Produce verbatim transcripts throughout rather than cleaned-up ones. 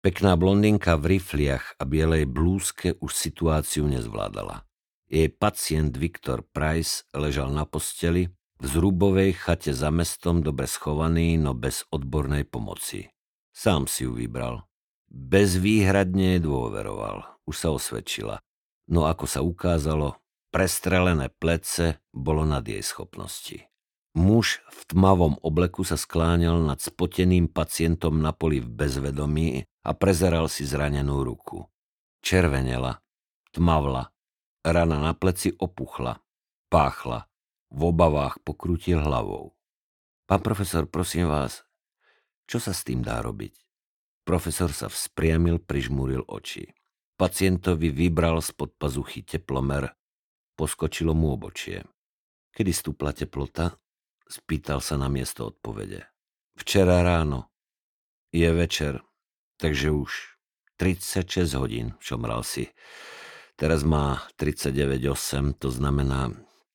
Pekná blondinka v rifliach a bielej blúzke už situáciu nezvládala. Jej pacient Viktor Price ležal na posteli v zrubovej chate za mestom, dobre schovaný, no bez odbornej pomoci. Sám si ju vybral. Bezvýhradne jej dôveroval. Už sa osvedčila. No ako sa ukázalo, prestrelené plece bolo nad jej schopnosti. Muž v tmavom obleku sa skláňal nad spoteným pacientom na poli v bezvedomí a prezeral si zranenú ruku. Červenela, tmavla, rana na pleci opuchla, páchla. V obavách pokrútil hlavou. Pán profesor, prosím vás, čo sa s tým dá robiť? Profesor sa vzpriamil, prižmúril oči. Pacientovi vybral spod pazuchy teplomer, poskočilo mu obočie. Kedy stúpla teplota? Spýtal sa na miesto odpovede. Včera ráno. Je večer, takže už tridsaťšesť hodín, šomral si. Teraz má tridsaťdeväť osem, to znamená...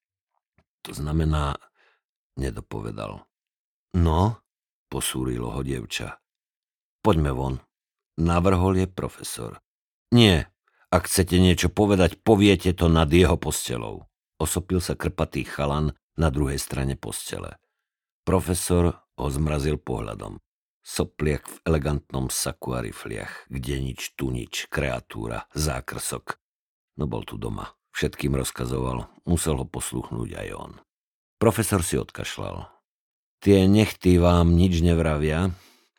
To znamená... Nedopovedal. No, posúrilo ho dievča. Poďme von. Navrhol je profesor. Nie, ak chcete niečo povedať, poviete to nad jeho postelou. Osopil sa krpatý chalan na druhej strane postele. Profesor ho zmrazil pohľadom. Sopliak v elegantnom saku a rifliach. Kde nič, tu nič, kreatúra, zákrsok. No bol tu doma. Všetkým rozkazoval. Musel ho posluchnúť aj on. Profesor si odkašľal. Tie nechty vám nič nevravia?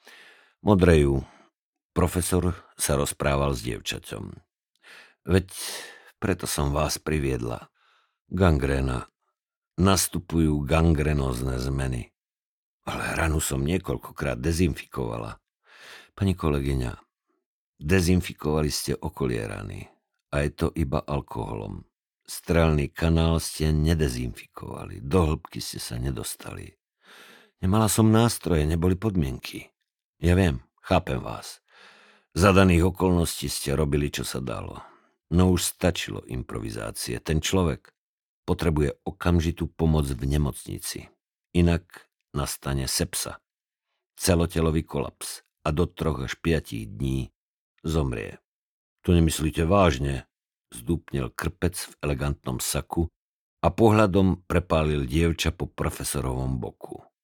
Modrejú. Profesor sa rozprával s dievčaťom. Veď preto som vás priviedla. Gangréna. Nastupujú gangrenózne zmeny. Ale ranu som niekoľkokrát dezinfikovala. Pani kolegyňa, dezinfikovali ste okolie rany. A je to iba alkoholom. Strelný kanál ste nedezinfikovali. Do hĺbky ste sa nedostali. Nemala som nástroje, neboli podmienky. Ja viem, chápem vás. Za daných okolností ste robili, čo sa dalo. No už stačilo improvizácie. Ten človek potrebuje okamžitú pomoc v nemocnici. Inak nastane sepsa. Celotelový kolaps a do troch až piatich dní zomrie. To nemyslíte vážne? Zdúpnel krpec v elegantnom saku a pohľadom prepálil dievča po profesorovom boku.